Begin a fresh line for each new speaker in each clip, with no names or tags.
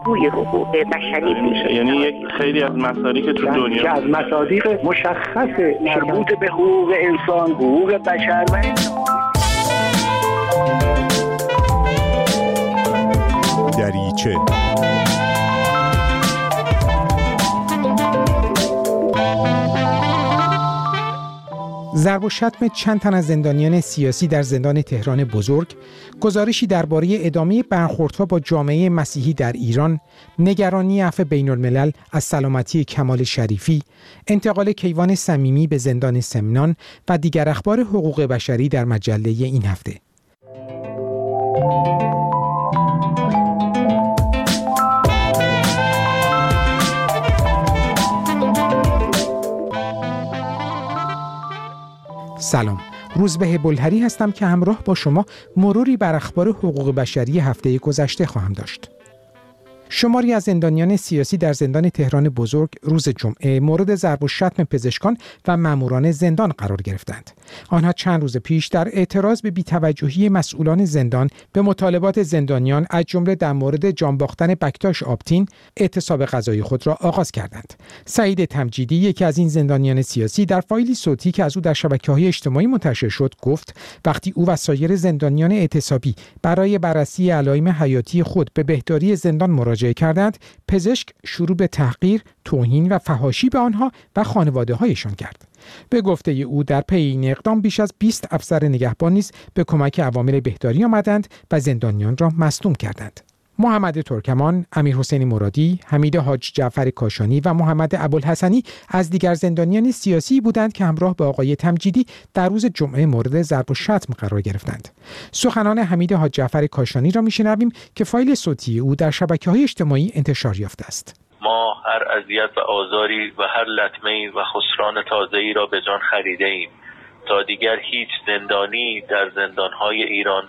توی حقوق بشری میشه.
یعنی یک خیلی از مصادیق تو دنیا
که از مصادیق مشخص مربوط به حقوق انسان، حقوق بشر و
دریچه
ضرب و شتم چند تن از زندانیان سیاسی در زندان تهران بزرگ، گزارشی درباره ادامه برخوردها با جامعه مسیحی در ایران، نگرانی عفو بین‌الملل از سلامتی کمال شریفی، انتقال کیوان صمیمی به زندان سمنان و دیگر اخبار حقوق بشری در مجله این هفته. سلام، روزبه بلهری هستم که همراه با شما مروری بر اخبار حقوق بشری هفته گذشته خواهم داشت. شماری از زندانیان سیاسی در زندان تهران بزرگ روز جمعه مورد ضرب و شتم پزشکان و ماموران زندان قرار گرفتند. آنها چند روز پیش در اعتراض به بی‌توجهی مسئولان زندان به مطالبات زندانیان از جمله در مورد جان باختن بکتاش آبتین اعتصاب غذایی خود را آغاز کردند. سعید تمجیدی، یکی از این زندانیان سیاسی، در فایلی صوتی که از او در شبکه‌های اجتماعی منتشر شد گفت وقتی او و سایر زندانیان اعتصابی برای بررسی علائم حیاتی خود به بهداری زندان مراجعه کردند، پزشک شروع به تحقیر، توهین و فحاشی به آنها و خانواده‌هایشان کرد. به گفته او در پی این اقدام بیش از 20 افسر نگهبان نیز به کمک عوامل بهداری آمدند و زندانیان را مصدوم کردند. محمد ترکمان، امیرحسین مرادی، حمید حاج جعفر کاشانی و محمد ابوالحسنی از دیگر زندانیان سیاسی بودند که همراه با آقای تمجیدی در روز جمعه مورد ضرب و شتم قرار گرفتند. سخنان حمید حاج جعفر کاشانی را میشنویم که فایل صوتی او در شبکه‌های اجتماعی انتشار یافته است.
ما هر اذیت و آزاری و هر لطمه‌ای و خسران تازه‌ای را به جان خریده ایم تا دیگر هیچ زندانی در زندان‌های ایران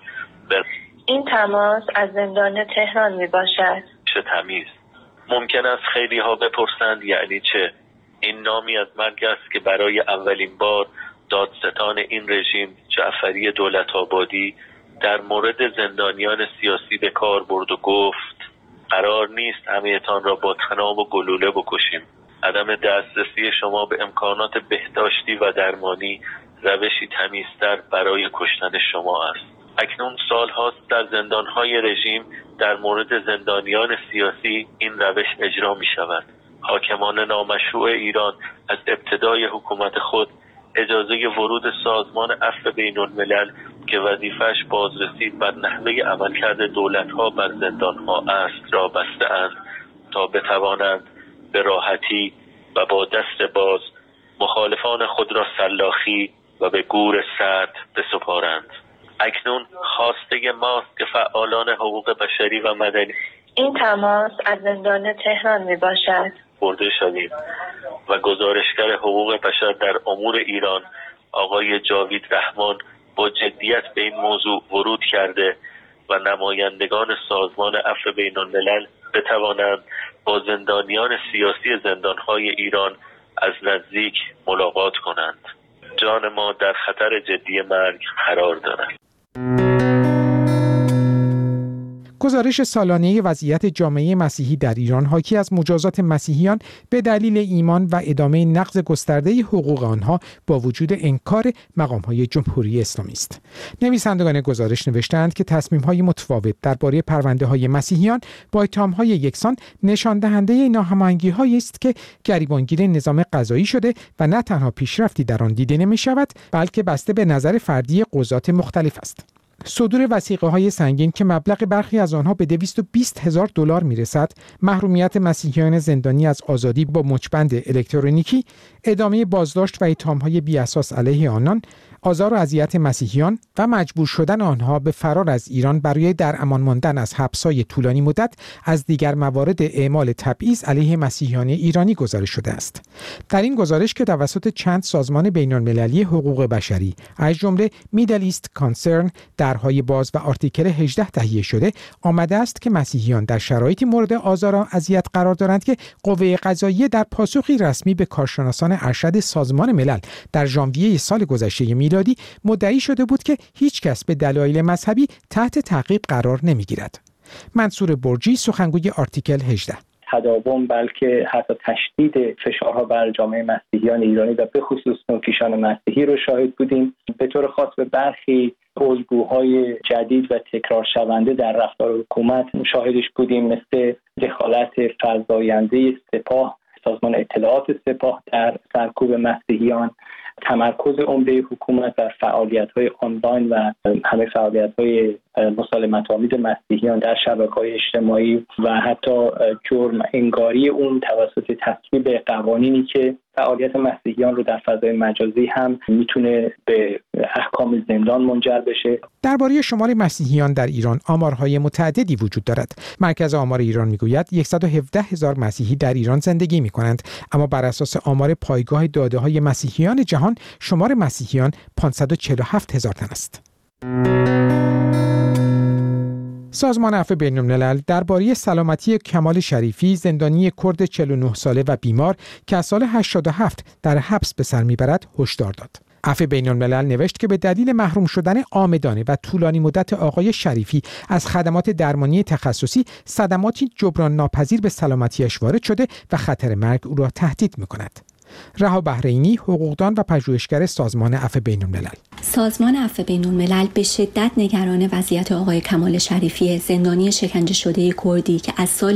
این تماس از زندان تهران می باشد.
چه تمیز. ممکن است خیلی ها بپرسند یعنی چه؟ این نامی از مرگ است که برای اولین بار دادستان این رژیم جعفری دولت‌آبادی در مورد زندانیان سیاسی به کار برد و گفت قرار نیست همه‌تان را با طناب و گلوله بکشیم. عدم دسترسی شما به امکانات بهداشتی و درمانی روشی تمیزتر برای کشتن شما است. اکنون سال هاست در زندانهای رژیم در مورد زندانیان سیاسی این روش اجرا می شود. حاکمان نامشروع ایران از ابتدای حکومت خود اجازه ورود سازمان عفو بین الملل که وظیفه‌اش بازرسی بر نحوه عملکرد دولت‌ها بر زندان‌ها است را بسته‌اند تا بتوانند به راحتی و با دست باز مخالفان خود را سلاخی و به گور سرد بسپارند. اکنون خواسته ماست که فعالان حقوق بشری و مدنی
این تماس از زندان تهران می باشد
برده شدیم و گزارشگر حقوق بشر در امور ایران آقای جاوید رحمان با جدیت به این موضوع ورود کرده و نمایندگان سازمان عفو بین الملل بتوانند با زندانیان سیاسی زندانهای ایران از نزدیک ملاقات کنند. جان ما در خطر جدی مرگ قرار دارد.
گزارش سالانه وضعیت جامعه مسیحی در ایران حاکی از مجازات مسیحیان به دلیل ایمان و ادامه نقض گسترده حقوق آنها با وجود انکار مقام‌های جمهوری اسلامی است. نویسندگان گزارش نوشتند که تصمیم‌های متفاوت درباره پرونده‌های مسیحیان با اتهام‌های یکسان نشان دهنده ناهماهنگی‌هایی است که گریبانگیر نظام قضایی شده و نه تنها پیشرفتی در آن دیده نمی‌شود بلکه بسته به نظر فردی قضات مختلف است. صدور وثیقه‌های سنگین که مبلغ برخی از آنها به 220,000 دلار میرسد، محرومیت مسیحیان زندانی از آزادی با مچبند الکترونیکی، ادامه بازداشت و اتهام‌های بی‌اساس علیه آنان، آزار و اذیت مسیحیان و مجبور شدن آنها به فرار از ایران برای در امان ماندن از حبس‌های طولانی مدت از دیگر موارد اعمال تبعیض علیه مسیحیان ایرانی گزارش شده است. در این گزارش که توسط چند سازمان بین‌المللی حقوق بشری از جمله میدل ایست کانسرن درهای باز و آرتیکل 18 تهیه شده، آمده است که مسیحیان در شرایطی مورد آزار و اذیت قرار دارند که قوه قضاییه در پاسخی رسمی به کارشناسان ارشد سازمان ملل در ژانویه سال گذشته میلادی مدعی شده بود که هیچ کس به دلایل مذهبی تحت تعقیب قرار نمیگیرد. منصور برجی، سخنگوی آرتیکل 18:
تداوم بلکه حتی تشدید فشارها بر جامعه مسیحیان ایرانی و به خصوص نوکیشان مسیحی رو شاهد بودیم. به طور خاص به برخی الگوهای جدید و تکرار شونده در رفتار حکومت شاهدش بودیم، مثل دخالت فزاینده سپاه، سازمان اطلاعات سپاه در سرکوب مسیحیان، تمرکز عمده حکومت بر فعالیت‌های آنلاین و همه فعالیت‌های مسالمت‌آمیز مسیحیان در شبکه‌های اجتماعی و حتی جرم انگاری اون توسط تصویب قوانینی که فعالیت مسیحیان رو در فضای مجازی هم میتونه به احکام زندان منجر بشه.
درباره شمار مسیحیان در ایران آمارهای متعددی وجود دارد. مرکز آمار ایران میگوید 117,000 مسیحی در ایران زندگی می‌کنند، اما بر اساس آمار پایگاه داده‌های مسیحیان جهان شمار مسیحیان 547,000 تن است. سازمان عفو بین‌الملل درباره سلامتی کمال شریفی، زندانی کرد 49 ساله و بیمار که از سال 87 در حبس به سر میبرد، هشدار داد. عفو بین‌الملل نوشت که به دلیل محروم شدن عامدانه و طولانی مدت آقای شریفی از خدمات درمانی تخصصی، صدماتی جبران ناپذیر به سلامتیش وارد شده و خطر مرگ او را تهدید می‌کند. رها بحرینی، حقوقدان و پژوهشگر سازمان عفو بین‌الملل:
سازمان عفو بین‌الملل به شدت نگران وضعیت آقای کمال شریفی، زندانی شکنجه شده کردی که از سال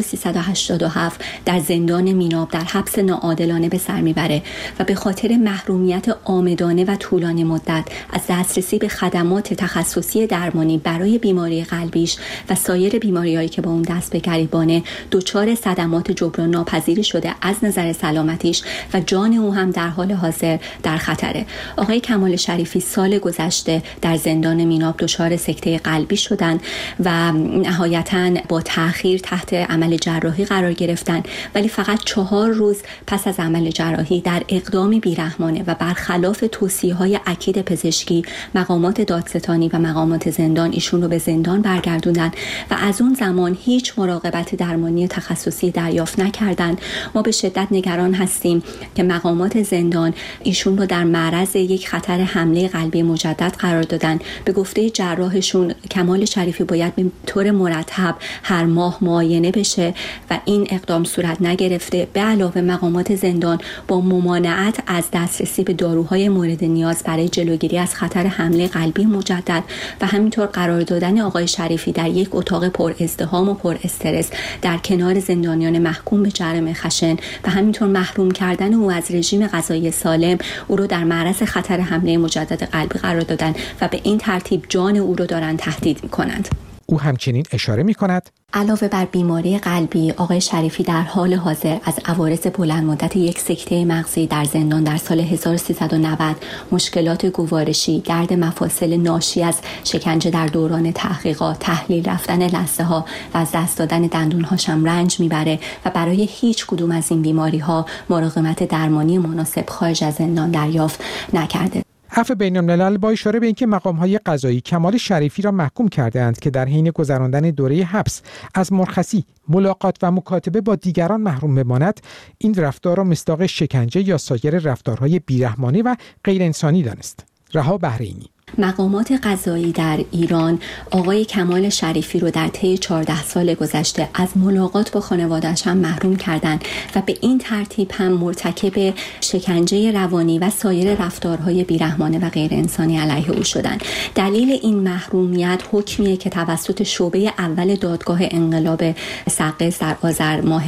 1387 در زندان میناب در حبس ناعادلانه به سر میبره و به خاطر محرومیت عامدانه و طولانی مدت از دسترسی به خدمات تخصصی درمانی برای بیماری قلبیش و سایر بیماری‌هایی که با اون دست به گریبانه دچار صدمات جبران ناپذیری شده از نظر سلامتیش و جان او هم در حال حاضر در خطره. آقای کمال شریفی سال گذشته در زندان میناب دچار سکته قلبی شدند و نهایتاً با تأخیر تحت عمل جراحی قرار گرفتند، ولی فقط 4 روز پس از عمل جراحی در اقدامی بیرحمانه و برخلاف توصیه‌های اکید پزشکی، مقامات دادستانی و مقامات زندان ایشون رو به زندان برگردوندن و از اون زمان هیچ مراقبت درمانی تخصصی دریافت نکردند. ما به شدت نگران هستیم که مقامات زندان ایشون رو در معرض یک خطر حمله قلبی مجدد قرار دادن. به گفته جراحشون کمال شریفی باید به طور مرتب هر ماه معاینه بشه و این اقدام صورت نگرفته. به علاوه مقامات زندان با ممانعت از دسترسی به داروهای مورد نیاز برای جلوگیری از خطر حمله قلبی مجدد و همینطور قرار دادن آقای شریفی در یک اتاق پر ازدحام و پر استرس در کنار زندانیان محکوم به جرم خشن و همینطور محروم کردن او از رژیم غذایی سالم او رو در معرض خطر حمله مجدد قلبی قرار دادن و به این ترتیب جان او رو دارن تهدید می‌کنند.
او همچنین اشاره می‌کند
علاوه بر بیماری قلبی، آقای شریفی در حال حاضر از عوارض بلند مدت یک سکته مغزی در زندان در سال 1390، مشکلات گوارشی، گرد مفاصل ناشی از شکنجه در دوران تحقیقات، تحلیل رفتن لثه‌ها و از دست دادن دندون‌هاش هم رنج میبره و برای هیچ کدوم از این بیماری‌ها مراقبت درمانی مناسب خارج از زندان دریافت نکرده.
عفو بین‌الملل با اشاره به اینکه مقام‌های قضایی کمال شریفی را محکوم کرده‌اند که در حین گذراندن دوره حبس از مرخصی، ملاقات و مکاتبه با دیگران محروم بماند، این رفتار را مصداق شکنجه یا سایر رفتارهای بیرحمانه و غیر انسانی دانست. رها بحرینی:
مقامات قضایی در ایران آقای کمال شریفی رو در طی 14 سال گذشته از ملاقات با خانواده‌اش هم محروم کردند و به این ترتیب هم مرتکب شکنجه روانی و سایر رفتارهای بیرحمانه و غیر انسانی علیه او شدند. دلیل این محرومیت حکمیه که توسط شعبه اول دادگاه انقلاب سقز در آذر ماه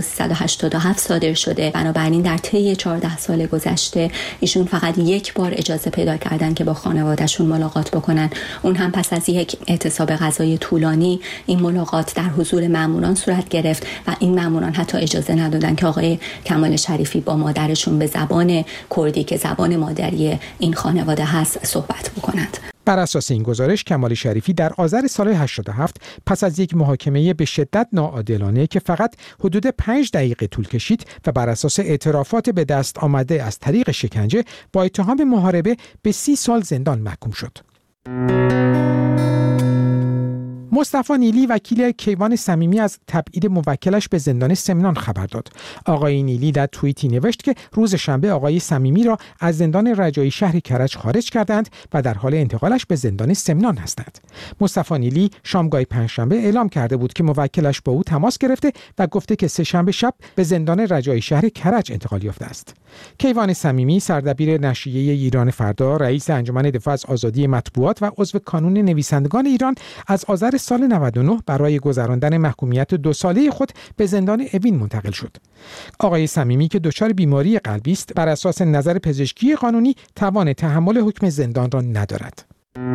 1387 صادر شده. بنابراین در طی 14 سال گذشته ایشون فقط یک بار اجازه پیدا کردن که با خانواده‌اش ملاقات بکنن، اون هم پس از یک اعتصاب قضایی طولانی. این ملاقات در حضور ماموران صورت گرفت و این ماموران حتی اجازه ندادن که آقای کمال شریفی با مادرشون به زبان کردی که زبان مادری این خانواده هست صحبت بکنند.
بر اساس این گزارش کمال شریفی در آذر سال 87 پس از یک محاکمه به شدت ناعادلانه که فقط حدود 5 دقیقه طول کشید و بر اساس اعترافات به دست آمده از طریق شکنجه با اتهام محاربه به 30 سال زندان محکوم شد. مصطفی نیلی وکیل کیوان صمیمی از تبعید موکلش به زندان سمنان خبر داد. آقای نیلی در توییتی نوشت که روز شنبه آقای صمیمی را از زندان رجایی شهر کرج خارج کردند و در حال انتقالش به زندان سمنان هستند. مصطفی نیلی شامگاه پنجشنبه اعلام کرده بود که موکلش با او تماس گرفته و گفته که سه‌شنبه شب به زندان رجایی شهر کرج انتقال یافته است. کیوان صمیمی سردبیر نشریه ایران فردا، رئیس انجمن دفاع از آزادی مطبوعات و عضو کانون نویسندگان ایران از آذر سال 99 برای گذراندن محکومیت 2 ساله خود به زندان اوین منتقل شد. آقای صمیمی که دچار بیماری قلبی است، بر اساس نظر پزشکی قانونی توان تحمل حکم زندان را ندارد.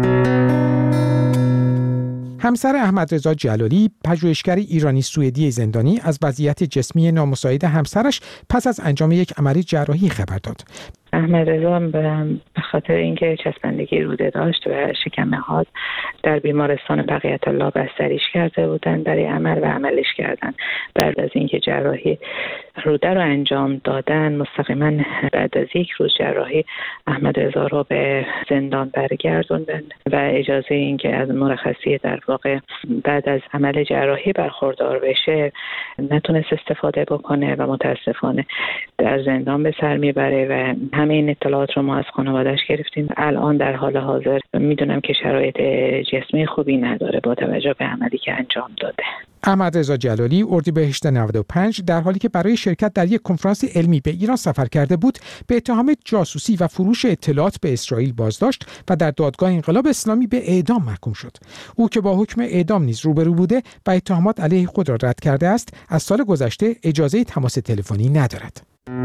همسر احمد رضا جلالی، پژوهشگر ایرانی سوئدی زندانی، از وضعیت جسمی نامساعد همسرش پس از انجام یک عملیات جراحی خبر داد.
احمد رضا به خاطر اینکه چسبندگی روده داشت و شکم نهاد در بیمارستان بقیت الله بستریش کرده بودند برای عمل و عملش کردن. بعد از اینکه جراحی روده رو انجام دادن، مستقیما بعد از 1 روز جراحی احمد رضا رو به زندان برگردوندن و اجازه اینکه از مرخصی در واقع بعد از عمل جراحی برخوردار بشه نتونست استفاده بکنه و متاسفانه در زندان به سر میبره و همه این اطلاعات رو ما از خانواده‌اش گرفتیم. الان در حال حاضر میدونم که شرایط جسمی خوبی نداره با توجه به عملی که انجام داده.
احمد رضا جلالی اردیبهشت 95 در حالی که برای شرکت در یک کنفرانس علمی به ایران سفر کرده بود، به اتهام جاسوسی و فروش اطلاعات به اسرائیل بازداشت و در دادگاه انقلاب اسلامی به اعدام محکوم شد. او که با حکم اعدام نیز روبرو بوده و اتهامات علیه خود را رد کرده است، از سال گذشته اجازه تماس تلفنی ندارد.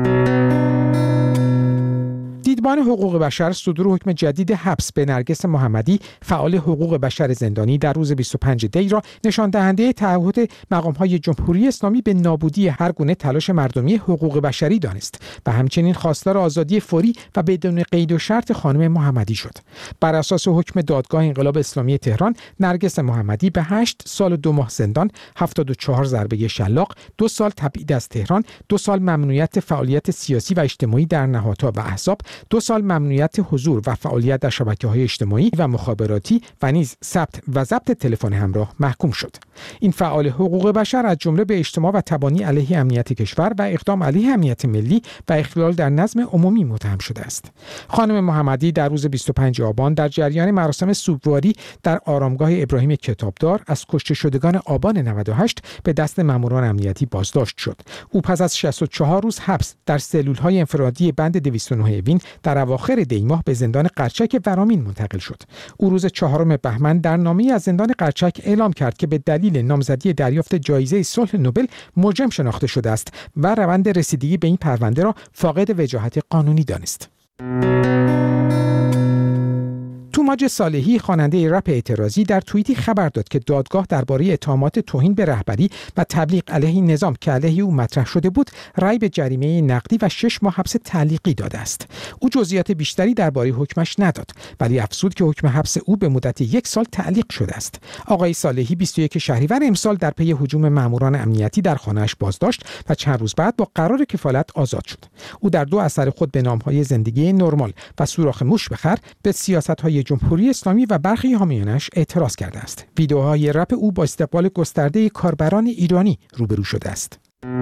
دیدبان حقوق بشر صدور حکم جدید حبس به نرگس محمدی، فعال حقوق بشر زندانی، در روز 25 دی را نشان دهنده تعهد مقام‌های جمهوری اسلامی به نابودی هر گونه تلاش مردمی حقوق بشری دانست و همچنین خواستار آزادی فوری و بدون قید و شرط خانم محمدی شد. بر اساس حکم دادگاه انقلاب اسلامی تهران، نرگس محمدی به 8 سال و 2 ماه زندان، 74 ضربه شلاق، 2 سال تبعید از تهران، 2 سال ممنوعیت فعالیت سیاسی و اجتماعی در نهادها و احزاب، 2 سال ممنوعیت حضور و فعالیت در شبکه‌های اجتماعی و مخابراتی و نیز ثبت و ضبط تلفن همراه محکوم شد. این فعال حقوق بشر از جمله به اجتماع و تبانی علیه امنیت کشور و اقدام علیه امنیت ملی و اخلال در نظم عمومی متهم شده است. خانم محمدی در روز 25 آبان در جریان مراسم سوگواری در آرامگاه ابراهیم کتابدار از کشته شدگان آبان 98 به دست ماموران امنیتی بازداشت شد. او پس از 64 روز حبس در سلول‌های انفرادی بند 209 اوین در اواخر دی ماه به زندان قرچک ورامین منتقل شد. او روز 4 بهمن در نامه‌ای از زندان قرچک اعلام کرد که به دلیل نامزدی دریافت جایزه صلح نوبل مجرم شناخته شده است و روند رسیدگی به این پرونده را فاقد وجاهت قانونی دانست. توماج صالحی، خواننده رپ اعتراضی، در توییتی خبر داد که دادگاه درباره اتهامات توهین به رهبری و تبلیغ علیه نظام که علیه او مطرح شده بود، رأی به جریمه نقدی و 6 ماه حبس تعلیقی داده است. او جزئیات بیشتری درباره حکمش نداد، ولی افزود که حکم حبس او به مدت 1 سال تعلیق شده است. آقای صالحی 21 شهریور امسال در پی هجوم ماموران امنیتی در خانه‌اش بازداشت و چند روز بعد با قرار کفالت آزاد شد. او در 2 اثر خود به نام‌های زندگی نرمال و سوراخ موش بخر به سیاست‌های جمهوری اسلامی و برخی حامیانش اعتراض کرده است. ویدیوهای رپ او با استقبال گسترده کاربران ایرانی روبرو شده است.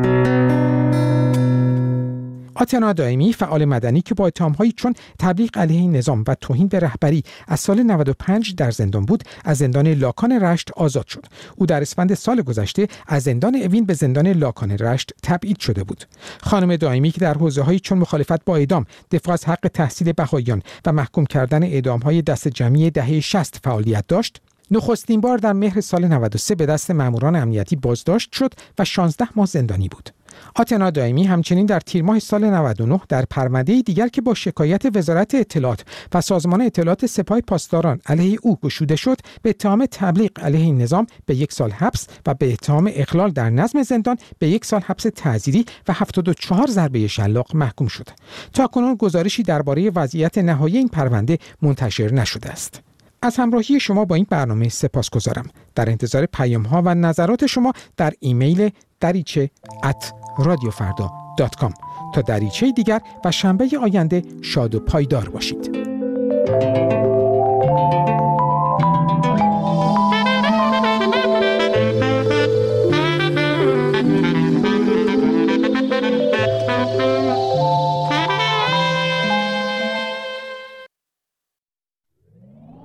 آتنا دائمی، فعال مدنی که با اتهام‌هایی چون تبلیغ علیه نظام و توهین به رهبری از سال 95 در زندان بود، از زندان لاکان رشت آزاد شد. او در اسفند سال گذشته از زندان اوین به زندان لاکان رشت تبعید شده بود. خانم دائمی که در حوزه‌هایی چون مخالفت با اعدام، دفاع از حق تحصیل بهائیان و محکوم کردن اعدام‌های دست جمعی دهه 60 فعالیت داشت، نخستین بار در مهر سال 93 به دست ماموران امنیتی بازداشت شد و 16 ماه زندانی بود. آتنا دائمی همچنین در تیر ماه سال 99 در پرونده دیگر که با شکایت وزارت اطلاعات و سازمان اطلاعات سپاه پاسداران علیه او گشوده شد، به اتهام تبلیغ علیه نظام به 1 سال حبس و به اتهام اخلال در نظم زندان به 1 سال حبس تعزیری و 74 ضربه شلاق محکوم شد. تاکنون گزارشی درباره وضعیت نهایی این پرونده منتشر نشده است. از همراهی شما با این برنامه سپاسگزارم. در انتظار پیام‌ها و نظرات شما در ایمیل dariche@radiofarda.com. تا دریچه دیگر و شنبه آینده شاد و پایدار باشید.